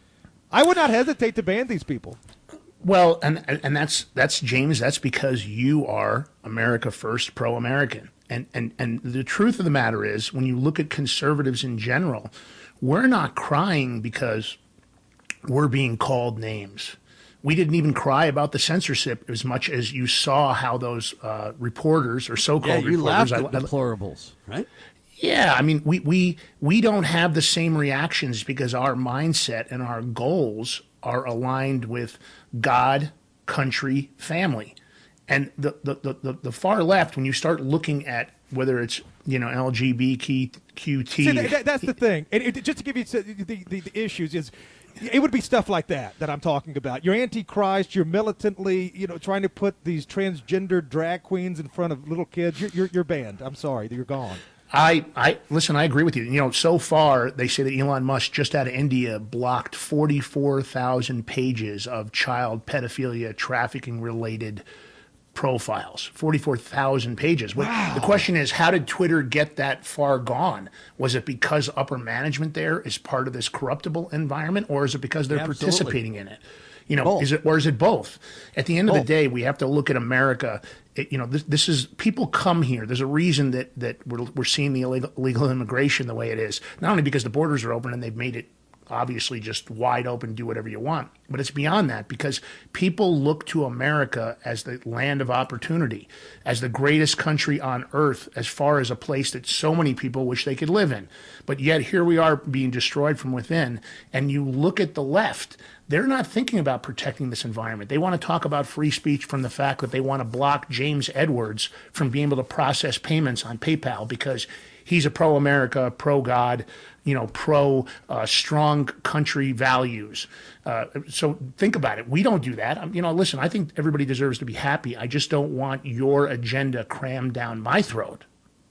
I would not hesitate to ban these people. Well, and and that's that's James. That's because you are America First, pro-American, and and and the truth of the matter is, when you look at conservatives in general, we're not crying because we're being called names. We didn't even cry about the censorship as much as you saw how those uh, reporters or so-called yeah, you reporters. laughed at I, deplorables, right? Yeah, I mean, we, we we don't have the same reactions because our mindset and our goals are aligned with God, country, family. And the, the, the, the far left, when you start looking at whether it's, you know, L G B T Q T. See, that, that, that's the thing. And it, just to give you the, the, the issues is, it would be stuff like that that I'm talking about. You're anti-Christ. You're militantly, you know, trying to put these transgender drag queens in front of little kids. You're, you're, you're banned. I'm sorry. You're gone. I, I listen, I agree with you. You know, so far they say that Elon Musk just out of India blocked forty-four thousand pages of child pedophilia trafficking related profiles. forty-four thousand pages. Wow. The question is, how did Twitter get that far gone? Was it because upper management there is part of this corruptible environment, or is it because they're Absolutely. participating in it? You know, both. is it, or is it both? At the end both. of the day, we have to look at America. It, you know, this, this is, people come here. There's a reason that, that we're, we're seeing the illegal, illegal immigration the way it is. Not only because the borders are open and they've made it obviously just wide open, do whatever you want, but it's beyond that because people look to America as the land of opportunity, as the greatest country on earth, as far as a place that so many people wish they could live in. But yet here we are being destroyed from within. And you look at the left, they're not thinking about protecting this environment. They want to talk about free speech from the fact that they want to block James Edwards from being able to process payments on PayPal because he's a pro-America, pro-God, you know, pro uh, strong country values. Uh, so think about it. We don't do that. Um, you know, listen, I think everybody deserves to be happy. I just don't want your agenda crammed down my throat.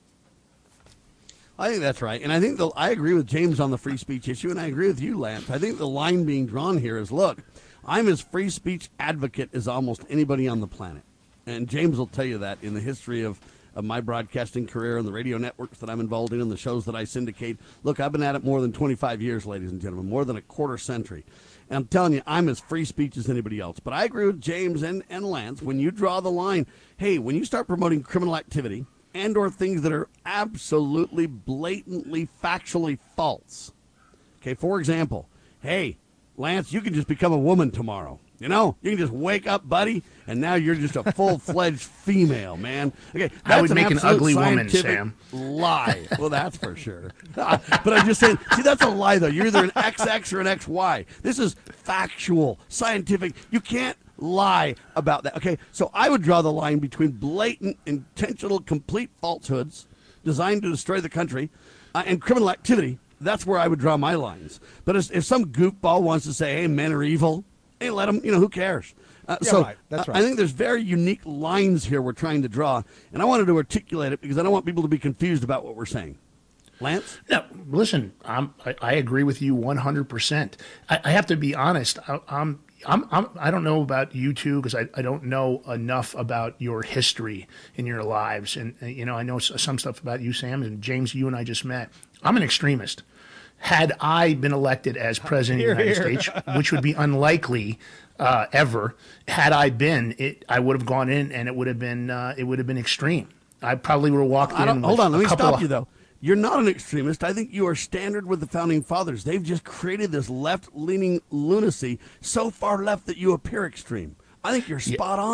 I think that's right. And I think the, I agree with James on the free speech issue, and I agree with you, Lance. I think the line being drawn here is, look, I'm as free speech advocate as almost anybody on the planet. And James will tell you that in the history of of my broadcasting career and the radio networks that I'm involved in and the shows that I syndicate. Look, I've been at it more than twenty-five years, ladies and gentlemen, more than a quarter century. And I'm telling you, I'm as free speech as anybody else. But I agree with James and, and Lance when you draw the line, hey, when you start promoting criminal activity and or things that are absolutely blatantly factually false. Okay, for example, hey, Lance, you can just become a woman tomorrow. You know, you can just wake up, buddy, and now you're just a full-fledged female, man. Okay, that's I would an make an ugly woman, Sam. Lie. Well, that's for sure. But I'm just saying, see, that's a lie, though. You're either an X X or an X Y. This is factual, scientific. You can't lie about that. Okay, so I would draw the line between blatant, intentional, complete falsehoods designed to destroy the country uh, and criminal activity. That's where I would draw my lines. But if, if some goofball wants to say, hey, men are evil, hey, let them, you know, who cares? Uh, yeah, so right. That's right. I think there's very unique lines here we're trying to draw, and I wanted to articulate it because I don't want people to be confused about what we're saying. Lance? No, listen, I'm, I, I agree with you one hundred percent. I, I have to be honest. I, I'm, I'm, I'm, I don't know about you two because I, I don't know enough about your history in your lives. And, uh, you know, I know some stuff about you, Sam, and James, you and I just met. I'm an extremist. Had I been elected as president of the United Here, here. States, which would be unlikely uh, ever, had I been, it, I would have gone in and it would have been, uh, it would have been extreme. I probably would have walked I in. don't, With hold on, let a me couple stop of, you, though. You're not an extremist. I think you are standard with the Founding Fathers. They've just created this left-leaning lunacy so far left that you appear extreme. I think you're spot on.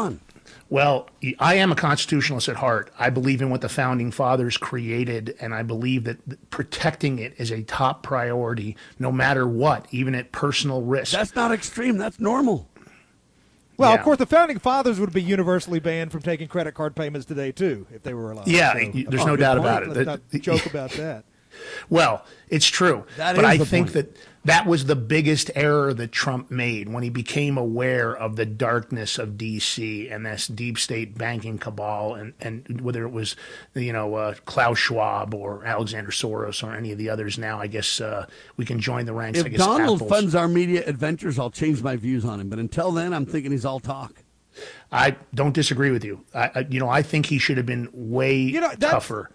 Well, I am a constitutionalist at heart. I believe in what the founding fathers created, and I believe that protecting it is a top priority, no matter what, even at personal risk. That's not extreme. That's normal. Well, Yeah. of course, the founding fathers would be universally banned from taking credit card payments today, too, if they were allowed. Yeah, So, y- there's oh, no good doubt point. about it. Let's That- not joke about that. Well, it's true. That but is I the think point. that that was the biggest error that Trump made when he became aware of the darkness of D C and this deep state banking cabal, and, and whether it was, you know, uh, Klaus Schwab or Alexander Soros or any of the others now, I guess uh, we can join the ranks. I If guess Donald Apple's- funds our media adventures, I'll change my views on him. But until then, I'm thinking he's all talk. I don't disagree with you. I, I, you know, I think he should have been way You know, that's- tougher.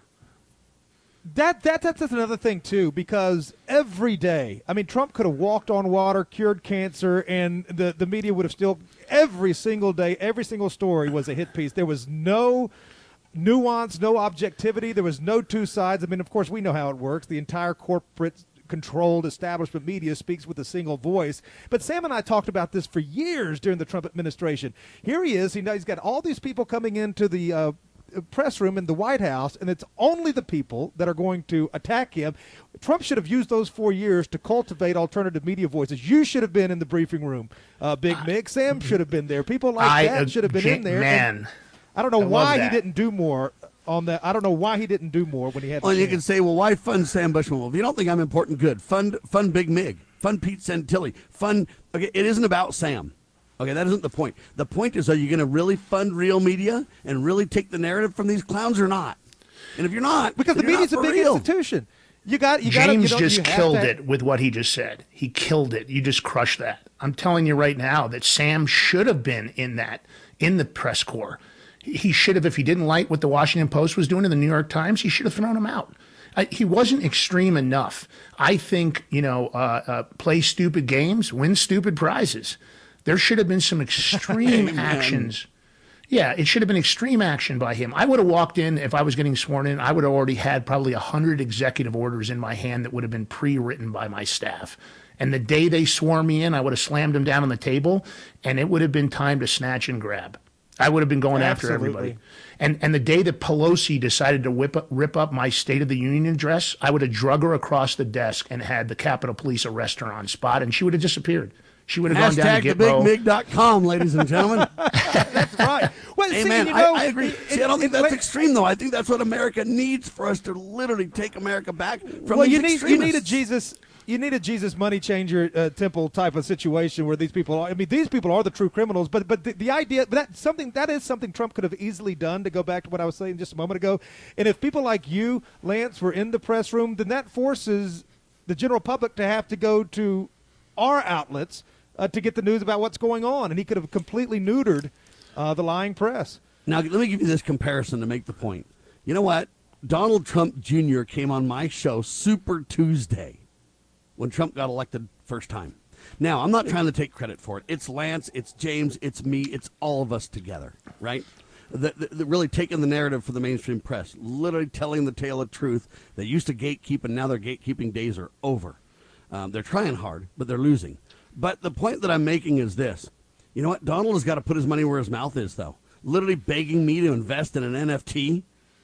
That, that that's that's another thing too, because every day, I mean, Trump could have walked on water, cured cancer, and the the media would have still every single day, every single story was a hit piece. There was no nuance, no objectivity. There was no two sides. I mean, of course, we know how it works. The entire corporate controlled establishment media speaks with a single voice. But Sam and I talked about this for years during the Trump administration. Here he is. He, he's got all these people coming into the uh, press room in the White House, and it's only the people that are going to attack him. Trump should have used those four years to cultivate alternative media voices. You should have been in the briefing room, uh, Big Mick. Sam should have been there. People like I, that uh, should have been J- in there. man, And I don't know I love why he that. didn't do more on that. I don't know why he didn't do more when he had. Well, the you chance. can say, well, why fund Sam Bushman? Well, if you don't think I'm important, good. Fund, fund Big Mig. Fund Pete Santilli. Fund. Okay, it isn't about Sam. Okay, that isn't the point. The point is, are you going to really fund real media and really take the narrative from these clowns or not? And if you're not, because the then you're media's a not for big real. institution. You got you got James you know, just you have killed to- it with what he just said. He killed it. You just crushed that. I'm telling you right now that Sam should have been in that, in the press corps. He should have, if he didn't like what the Washington Post was doing in the New York Times, he should have thrown him out. I, he wasn't extreme enough. I think, you know, uh, uh, play stupid games, win stupid prizes. There should have been some extreme Amen. actions. Yeah, it should have been extreme action by him. I would have walked in, if I was getting sworn in, I would have already had probably one hundred executive orders in my hand that would have been pre-written by my staff. And the day they swore me in, I would have slammed them down on the table, and it would have been time to snatch and grab. I would have been going after Absolutely. everybody. And and the day that Pelosi decided to whip up, rip up my State of the Union address, I would have drug her across the desk and had the Capitol Police arrest her on spot, and she would have disappeared. She would have gone down Hashtag to the get big Mo. mig dot com, ladies and gentlemen. That's right. Well, see, Amen. you know, I, I agree. it- See, I don't think it- that's it- extreme, though. I think that's what America needs for us to literally take America back from well, these you need you need a extremists. Jesus. You need a Jesus money changer uh, temple type of situation where these people are. I mean, these people are the true criminals. But but the, the idea, but that's something that is something Trump could have easily done. To go back to what I was saying just a moment ago, and if people like you, Lance, were in the press room, then that forces the general public to have to go to our outlets uh, to get the news about what's going on, and he could have completely neutered uh, the lying press. Now, let me give you this comparison to make the point. You know what? Donald Trump Junior came on my show Super Tuesday when Trump got elected first time. Now, I'm not trying to take credit for it. It's Lance, it's James, it's me, it's all of us together, right? That that- that really taking the narrative for the mainstream press, literally telling the tale of truth. They used to gatekeep, and now their gatekeeping days are over. Um, they're trying hard, but they're losing. But the point that I'm making is this. You know what? Donald has got to put his money where his mouth is, though. Literally begging me to invest in an N F T.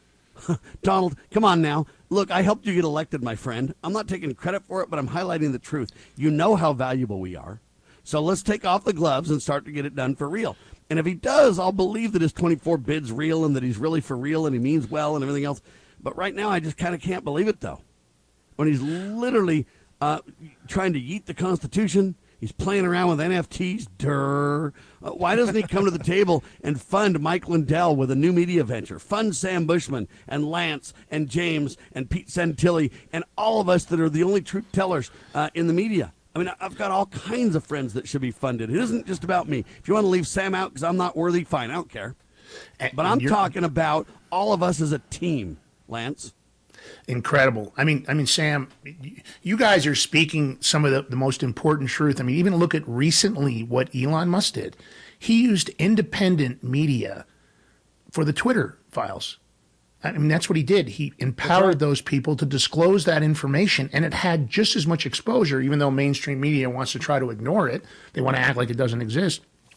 Donald, come on now. Look, I helped you get elected, my friend. I'm not taking credit for it, but I'm highlighting the truth. You know how valuable we are. So let's take off the gloves and start to get it done for real. And if he does, I'll believe that his twenty-four bid's real and that he's really for real and he means well and everything else. But right now, I just kind of can't believe it, though. When he's literally uh, trying to yeet the Constitution, he's playing around with N F Ts. Durr. Uh, why doesn't he come to the table and fund Mike Lindell with a new media venture? Fund Sam Bushman and Lance and James and Pete Santilli and all of us that are the only truth tellers uh, in the media. I mean, I've got all kinds of friends that should be funded. It isn't just about me. If you want to leave Sam out because I'm not worthy, fine, I don't care. But I'm You're- talking about all of us as a team, Lance. Incredible. I mean, I mean, Sam, you guys are speaking some of the, the most important truth. I mean, even look at recently what Elon Musk did. He used independent media for the Twitter files. I mean, that's what he did. He empowered those people to disclose that information, and it had just as much exposure, even though mainstream media wants to try to ignore it. They want to act like it doesn't exist.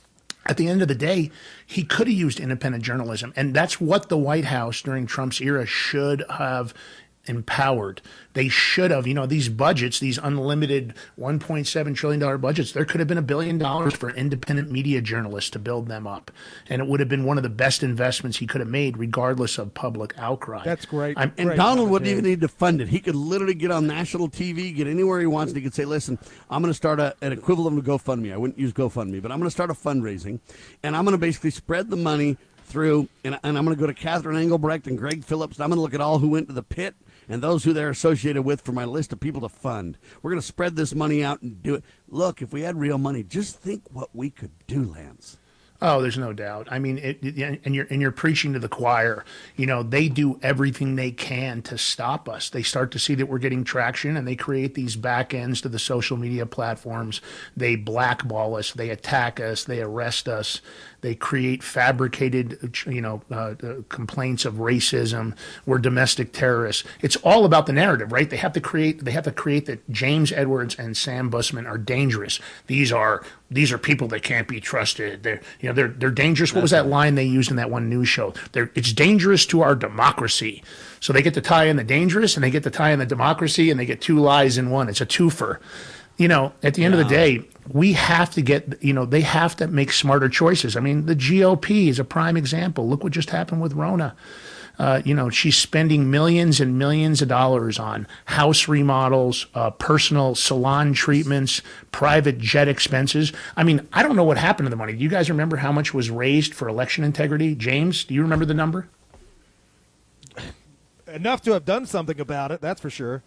at the end of the day, he could have used independent journalism. And that's what the White House during Trump's era should have empowered. They should have, you know, these budgets, these unlimited one point seven trillion dollars budgets, there could have been a billion dollars for independent media journalists to build them up. And it would have been one of the best investments he could have made, regardless of public outcry. That's great. I'm, and great Donald wouldn't even need to fund it. He could literally get on national T V, get anywhere he wants, and he could say, listen, I'm going to start a, an equivalent of GoFundMe. I wouldn't use GoFundMe, but I'm going to start a fundraising, and I'm going to basically spread the money through, and, and I'm going to go to Catherine Engelbrecht and Greg Phillips, and I'm going to look at all who went to the pit and those who they're associated with for my list of people to fund. We're going to spread this money out and do it. Look, if we had real money, just think what we could do, Lance. Oh, there's no doubt. I mean, it, it, and you're and you're preaching to the choir. You know, they do everything they can to stop us. They start to see that we're getting traction, and they create these back ends to the social media platforms. They blackball us. They attack us. They arrest us. They create fabricated, you know, uh, uh, complaints of racism. We're domestic terrorists. It's all about the narrative, right? They have to create. They have to create that James Edwards and Sam Bussman are dangerous. These are these are people that can't be trusted. They're you know they're they're dangerous. What was that line they used in that one news show? They're, it's dangerous to our democracy. So they get to tie in the dangerous, and they get to tie in the democracy, and they get two lies in one. It's a twofer. You know, at the end yeah. of the day, we have to get, you know, they have to make smarter choices. I mean, the G O P is a prime example. Look what just happened with Rona. Uh, you know, she's spending millions and millions of dollars on house remodels, uh, personal salon treatments, private jet expenses. I mean, I don't know what happened to the money. Do you guys remember how much was raised for election integrity? James, do you remember the number? Enough to have done something about it, that's for sure.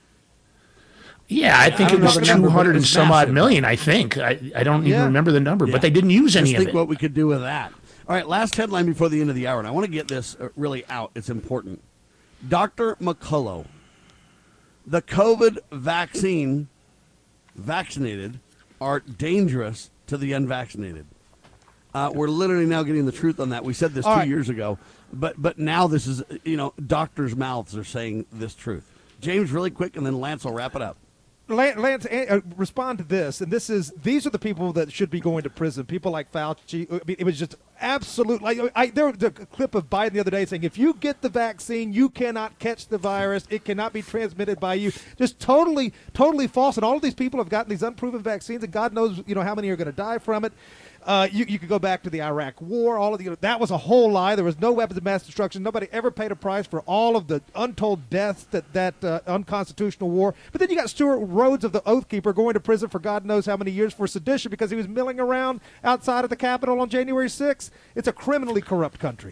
Yeah, I think I it was two hundred and some odd million, I think. I, I don't yeah. even remember the number, yeah. but they didn't use any Just of it. think what we could do with that. All right, last headline before the end of the hour, and I want to get this really out. It's important. Doctor McCullough, the COVID vaccine vaccinated are dangerous to the unvaccinated. Uh, we're literally now getting the truth on that. We said this All two right. years ago, but but now this is, you know, doctors' mouths are saying this truth. James, really quick, and then Lance will wrap it up. Lance, uh, respond to this, and this is these are the people that should be going to prison. People like Fauci. I mean, it was just absolute. Like I, there was a clip of Biden the other day saying, "If you get the vaccine, you cannot catch the virus. It cannot be transmitted by you." Just totally, totally false. And all of these people have gotten these unproven vaccines, and God knows, you know, how many are going to die from it. Uh, you, you could go back to the Iraq War. All of the, you know, that was a whole lie. There was no weapons of mass destruction. Nobody ever paid a price for all of the untold deaths that that uh, unconstitutional war. But then you got Stuart Rhodes of the Oath Keeper going to prison for God knows how many years for sedition because he was milling around outside of the Capitol on January sixth. It's a criminally corrupt country.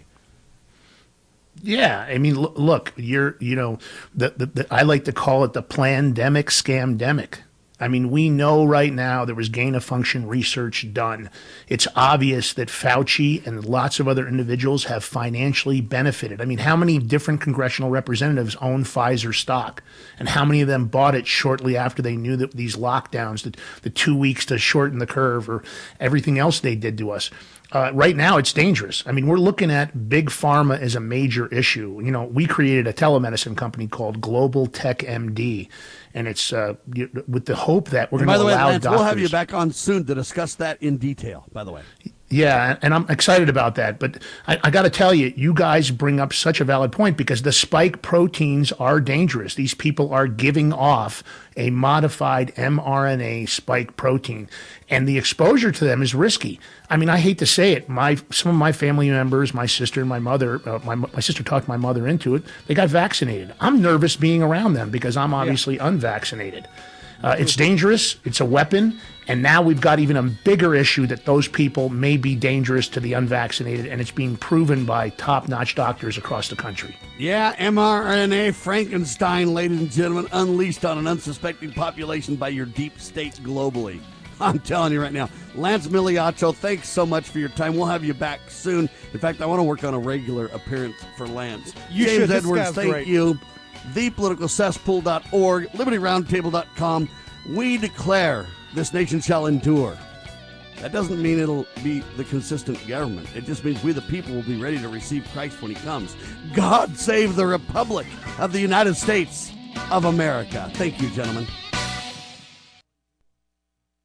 Yeah, I mean, look, you're you know, the, the, the I like to call it the plandemic scamdemic. I mean, we know right now there was gain-of-function research done. It's obvious that Fauci and lots of other individuals have financially benefited. I mean, how many different congressional representatives own Pfizer stock? And how many of them bought it shortly after they knew that these lockdowns, the, the two weeks to shorten the curve or everything else they did to us? Uh, right now, it's dangerous. I mean, we're looking at big pharma as a major issue. You know, we created a telemedicine company called Global Tech M D, and it's uh, with the hope that we're going to allow By the way, Lance, doctors. We'll have you back on soon to discuss that in detail, by the way. Yeah, and I'm excited about that. But I, I got to tell you, you guys bring up such a valid point because the spike proteins are dangerous. These people are giving off a modified mRNA spike protein, and the exposure to them is risky. I mean, I hate to say it. My some of my family members, my sister and my mother, uh, my my sister talked my mother into it. They got vaccinated. I'm nervous being around them because I'm obviously yeah. unvaccinated. Uh, it's dangerous. It's a weapon. And now we've got even a bigger issue that those people may be dangerous to the unvaccinated, and it's being proven by top-notch doctors across the country. Yeah, mRNA Frankenstein, ladies and gentlemen, unleashed on an unsuspecting population by your deep state globally. I'm telling you right now. Lance Migliaccio, thanks so much for your time. We'll have you back soon. In fact, I want to work on a regular appearance for Lance. You James should. Edwards, thank great. you. the political cesspool dot org, liberty roundtable dot com. We declare this nation shall endure. That doesn't mean it'll be the consistent government. It just means we the people will be ready to receive Christ when he comes. God save the Republic of the United States of America. Thank you, gentlemen.